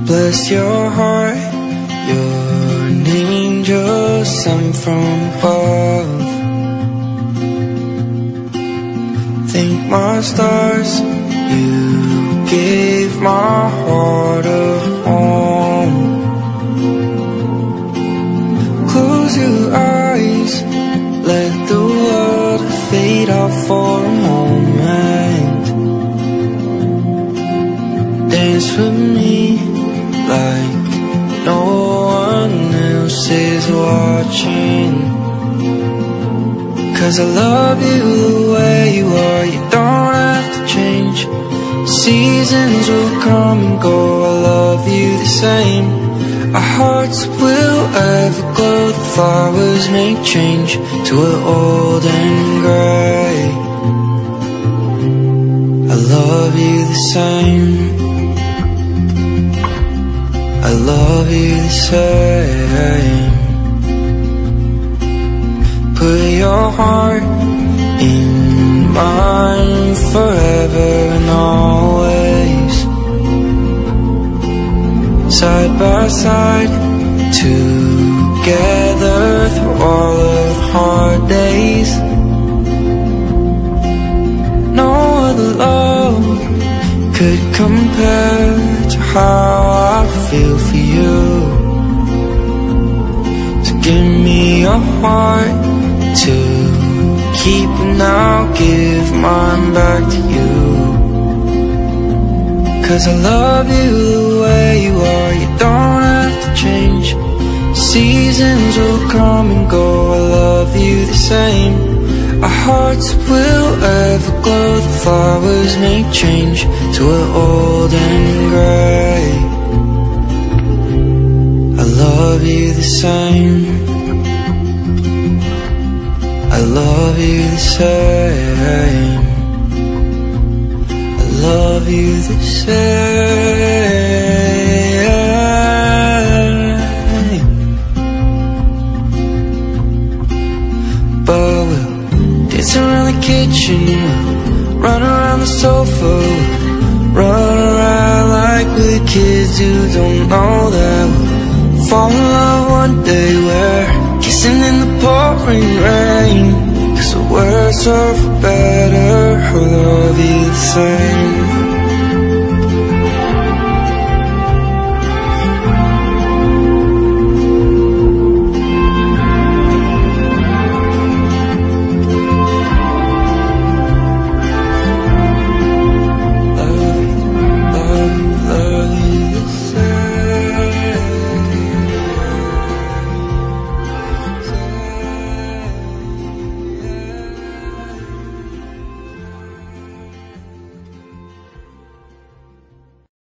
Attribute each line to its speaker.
Speaker 1: Bless your heart, you're an angel sent from above. Thank my stars, you gave my heart a home. Close your eyes, let the world fade out for a moment. Dance with me like no one else is watching. 'Cause I love you the way you are, you don't have to change. Seasons will come and go, I love you the same. Our hearts will ever glow, the flowers may change till we're old and grey. I love you the same. I love you the same. Put your heart in mine forever and always. Side by side, together through all of the hard days. No other love could compare to how I feel for you. So give me your heart to keep, and I'll give mine back to you. 'Cause I love you the way you are, you don't have to change. Seasons will come and go, I love you the same. Our hearts will ever glow, the flowers may change till we're old and grey. I love you the same. I love you the same. I love you the same. But we'll dance around the kitchen, we'll run around the sofa, we'll run around like we're kids who don't know that we'll fall in love one day. We're kissing in the pouring rain, 'cause the words are for better. I love you the same.